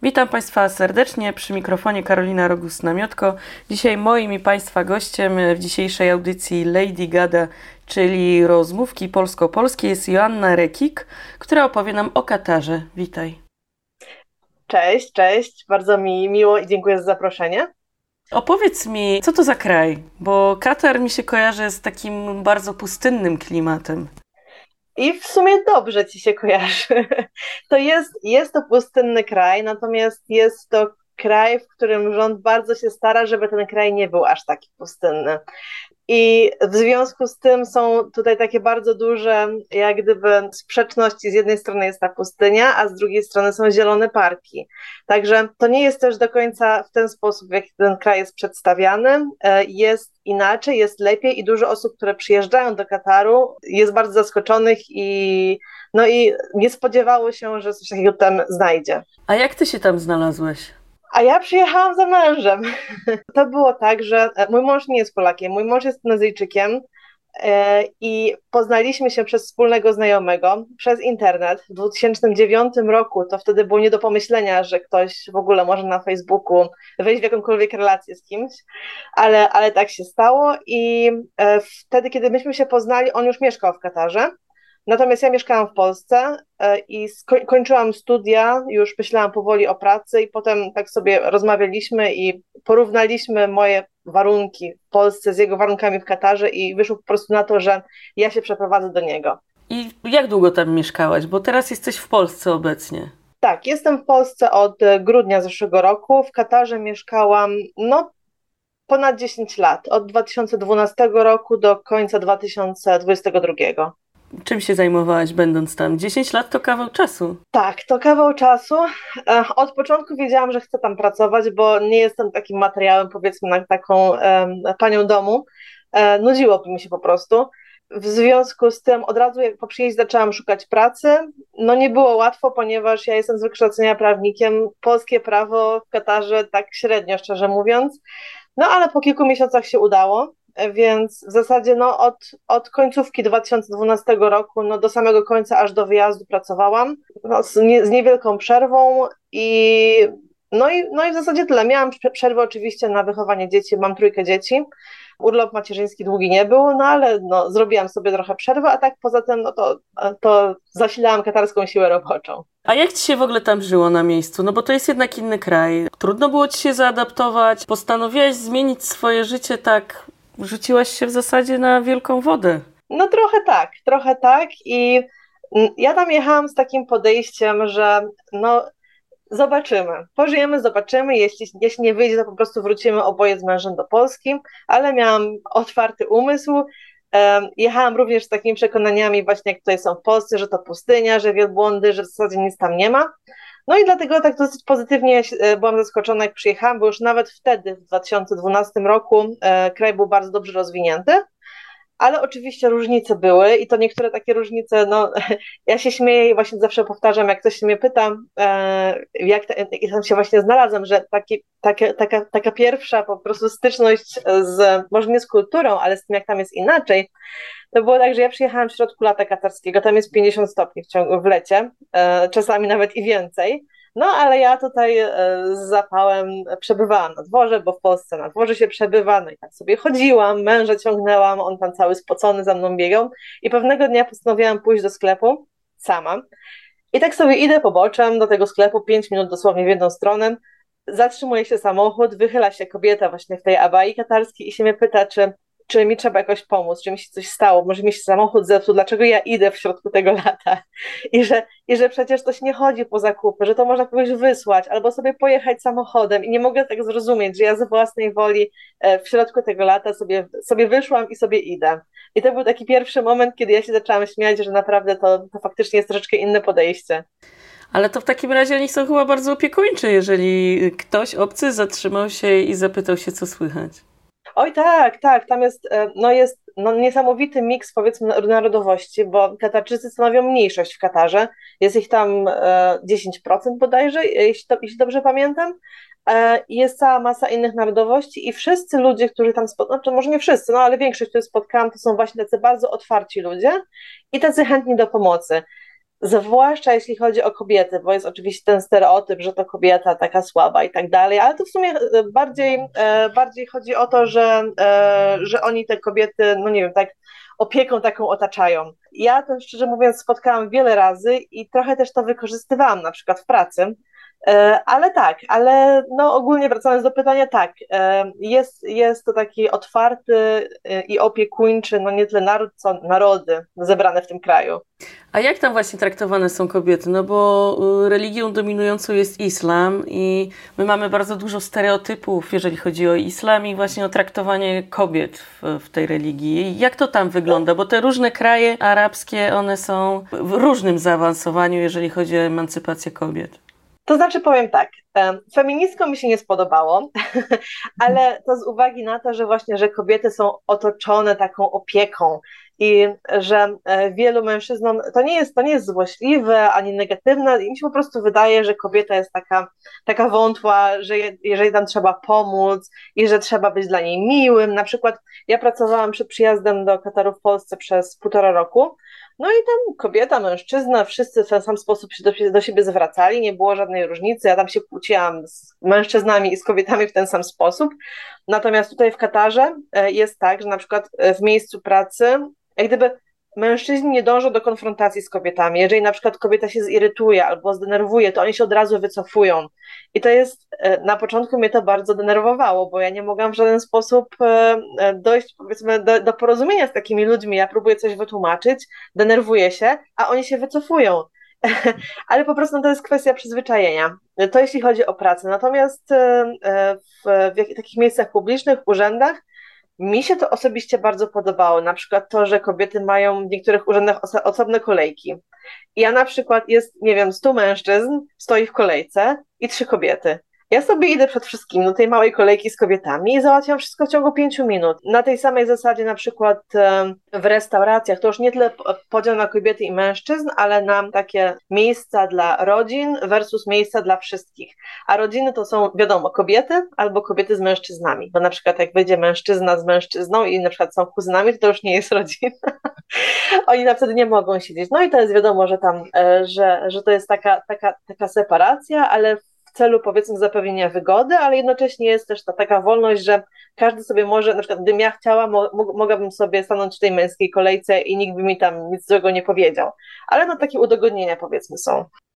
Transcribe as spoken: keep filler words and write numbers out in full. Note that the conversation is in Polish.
Witam Państwa serdecznie, przy mikrofonie Karolina Rogus-Namiotko. Dzisiaj moim i Państwa gościem w dzisiejszej audycji Lady Gada, czyli rozmówki polsko-polskie, jest Joanna Rekik, która opowie nam o Katarze. Witaj. Cześć, cześć. Bardzo mi miło i dziękuję za zaproszenie. Opowiedz mi, co to za kraj, bo Katar mi się kojarzy z takim bardzo pustynnym klimatem. I w sumie dobrze ci się kojarzy. To jest, jest to pustynny kraj, natomiast jest to kraj, w którym rząd bardzo się stara, żeby ten kraj nie był aż taki pustynny. I w związku z tym są tutaj takie bardzo duże, jak gdyby sprzeczności. Z jednej strony jest ta pustynia, a z drugiej strony są zielone parki. Także to nie jest też do końca w ten sposób, w jaki ten kraj jest przedstawiany. Jest inaczej, jest lepiej i dużo osób, które przyjeżdżają do Kataru, jest bardzo zaskoczonych i, no i nie spodziewało się, że coś takiego tam znajdzie. A jak ty się tam znalazłeś? A ja przyjechałam za mężem. To było tak, że mój mąż nie jest Polakiem, mój mąż jest Tunezyjczykiem i poznaliśmy się przez wspólnego znajomego, przez internet w dwa tysiące dziewiątym roku. To wtedy było nie do pomyślenia, że ktoś w ogóle może na Facebooku wejść w jakąkolwiek relację z kimś, ale, ale tak się stało i wtedy, kiedy myśmy się poznali, on już mieszkał w Katarze. Natomiast ja mieszkałam w Polsce i sko- kończyłam studia, już myślałam powoli o pracy i potem tak sobie rozmawialiśmy i porównaliśmy moje warunki w Polsce z jego warunkami w Katarze i wyszło po prostu na to, że ja się przeprowadzę do niego. I jak długo tam mieszkałaś? Bo teraz jesteś w Polsce obecnie. Tak, jestem w Polsce od grudnia zeszłego roku. W Katarze mieszkałam no ponad dziesięć lat, od dwa tysiące dwunastego roku do końca dwa tysiące dwudziestego drugiego. Czym się zajmowałaś będąc tam? dziesięć lat to kawał czasu. Tak, to kawał czasu. Od początku wiedziałam, że chcę tam pracować, bo nie jestem takim materiałem, powiedzmy, na taką um, panią domu. E, nudziłoby mi się po prostu. W związku z tym od razu jak po przyjeździe zaczęłam szukać pracy. No nie było łatwo, ponieważ ja jestem z wykształcenia prawnikiem. Polskie prawo w Katarze tak średnio, szczerze mówiąc. No ale po kilku miesiącach się udało. Więc w zasadzie no, od, od końcówki dwa tysiące dwunastego roku no, do samego końca, aż do wyjazdu pracowałam no, z, nie, z niewielką przerwą i no, i no i w zasadzie tyle. Miałam przerwę oczywiście na wychowanie dzieci, mam trójkę dzieci. Urlop macierzyński długi nie był, no ale no, zrobiłam sobie trochę przerwę, a tak poza tym no, to, to zasilałam katarską siłę roboczą. A jak ci się w ogóle tam żyło na miejscu? No bo to jest jednak inny kraj. Trudno było ci się zaadaptować? Postanowiłaś zmienić swoje życie tak... Rzuciłaś się w zasadzie na wielką wodę. No trochę tak, trochę tak i ja tam jechałam z takim podejściem, że no zobaczymy, pożyjemy, zobaczymy, jeśli, jeśli nie wyjdzie, to po prostu wrócimy oboje z mężem do Polski, ale miałam otwarty umysł, um, jechałam również z takimi przekonaniami właśnie jak tutaj są w Polsce, że to pustynia, że wielbłądy, że w zasadzie nic tam nie ma. No i dlatego tak dosyć pozytywnie byłam zaskoczona, jak przyjechałam, bo już nawet wtedy, w dwa tysiące dwunastym roku, e, kraj był bardzo dobrze rozwinięty, ale oczywiście różnice były i to niektóre takie różnice, no ja się śmieję i właśnie zawsze powtarzam, jak ktoś się mnie pyta, e, jak, te, jak tam się właśnie znalazłam, że taki, takie, taka, taka pierwsza po prostu styczność z, może nie z kulturą, ale z tym, jak tam jest inaczej, to było tak, że ja przyjechałam w środku lata katarskiego, tam jest pięćdziesiąt stopni w ciągu w lecie, e, czasami nawet i więcej. No ale ja tutaj e, z zapałem przebywałam na dworze, bo w Polsce na dworze się przebywa, no i tak sobie chodziłam, męża ciągnęłam, on tam cały spocony za mną biegał i pewnego dnia postanowiłam pójść do sklepu sama i tak sobie idę poboczem do tego sklepu, pięć minut dosłownie w jedną stronę, zatrzymuje się samochód, wychyla się kobieta właśnie w tej abai katarskiej i się mnie pyta, czy czy mi trzeba jakoś pomóc, czy mi się coś stało, może mi się samochód zepsuł, dlaczego ja idę w środku tego lata i że, i że przecież to się nie chodzi po zakupy, że to można kogoś wysłać albo sobie pojechać samochodem i nie mogę tak zrozumieć, że ja z własnej woli w środku tego lata sobie, sobie wyszłam i sobie idę. I to był taki pierwszy moment, kiedy ja się zaczęłam śmiać, że naprawdę to, to faktycznie jest troszeczkę inne podejście. Ale to w takim razie oni są chyba bardzo opiekuńczy, jeżeli ktoś obcy zatrzymał się i zapytał się, co słychać. Oj tak, tak, tam jest, no jest no, niesamowity miks powiedzmy narodowości, bo Katarczycy stanowią mniejszość w Katarze, jest ich tam e, dziesięć procent bodajże, jeśli, to, jeśli dobrze pamiętam, e, jest cała masa innych narodowości i wszyscy ludzie, którzy tam spotkałam, znaczy może nie wszyscy, no ale większość, których spotkałam, to są właśnie tacy bardzo otwarci ludzie i tacy chętni do pomocy. zwłaszcza jeśli chodzi o kobiety, bo jest oczywiście ten stereotyp, że to kobieta taka słaba i tak dalej, ale to w sumie bardziej, bardziej chodzi o to, że, że oni te kobiety, no nie wiem, tak opieką taką otaczają. Ja to szczerze mówiąc spotkałam wiele razy i trochę też to wykorzystywałam na przykład w pracy, ale tak, ale no ogólnie wracając do pytania, tak, jest, jest to taki otwarty i opiekuńczy, no nie tyle naród, co narody zebrane w tym kraju. A jak tam właśnie traktowane są kobiety? No bo religią dominującą jest islam i my mamy bardzo dużo stereotypów, jeżeli chodzi o islam i właśnie o traktowanie kobiet w, w tej religii. Jak to tam wygląda? Bo te różne kraje arabskie, one są w różnym zaawansowaniu, jeżeli chodzi o emancypację kobiet. To znaczy powiem tak, feministkom mi się nie spodobało, ale to z uwagi na to, że właśnie, że kobiety są otoczone taką opieką i że wielu mężczyznom, to nie jest, to nie jest złośliwe ani negatywne, im się po prostu wydaje, że kobieta jest taka, taka wątła, że je, jeżeli tam trzeba pomóc i że trzeba być dla niej miłym. Na przykład ja pracowałam przed przyjazdem do Kataru w Polsce przez półtora roku. No i tam kobieta, mężczyzna, wszyscy w ten sam sposób się do, do siebie zwracali, nie było żadnej różnicy, ja tam się kłóciłam z mężczyznami i z kobietami w ten sam sposób, natomiast tutaj w Katarze jest tak, że na przykład w miejscu pracy, jak gdyby mężczyźni nie dążą do konfrontacji z kobietami, jeżeli na przykład kobieta się zirytuje albo zdenerwuje, to oni się od razu wycofują i to jest, na początku mnie to bardzo denerwowało, bo ja nie mogłam w żaden sposób dojść powiedzmy do, do porozumienia z takimi ludźmi, ja próbuję coś wytłumaczyć, denerwuję się, a oni się wycofują, ale po prostu no, to jest kwestia przyzwyczajenia, to jeśli chodzi o pracę, natomiast w, w takich miejscach publicznych, urzędach, mi się to osobiście bardzo podobało, na przykład to, że kobiety mają w niektórych urzędach oso- osobne kolejki. I ja na przykład jest, nie wiem, stu mężczyzn stoi w kolejce i trzy kobiety. Ja sobie idę przed wszystkim do tej małej kolejki z kobietami i załatwiam wszystko w ciągu pięciu minut. Na tej samej zasadzie na przykład w restauracjach to już nie tyle podział na kobiety i mężczyzn, ale na takie miejsca dla rodzin versus miejsca dla wszystkich. A rodziny to są, wiadomo, kobiety albo kobiety z mężczyznami. Bo na przykład jak wyjdzie mężczyzna z mężczyzną i na przykład są kuzynami, to, to już nie jest rodzina. Oni na wtedy nie mogą siedzieć. No i to jest wiadomo, że tam, że, że to jest taka, taka, taka separacja, ale w celu powiedzmy zapewnienia wygody, ale jednocześnie jest też ta taka wolność, że każdy sobie może, na przykład gdybym ja chciała, mo, mogłabym sobie stanąć w tej męskiej kolejce i nikt by mi tam nic złego nie powiedział. Ale no takie udogodnienia powiedzmy są.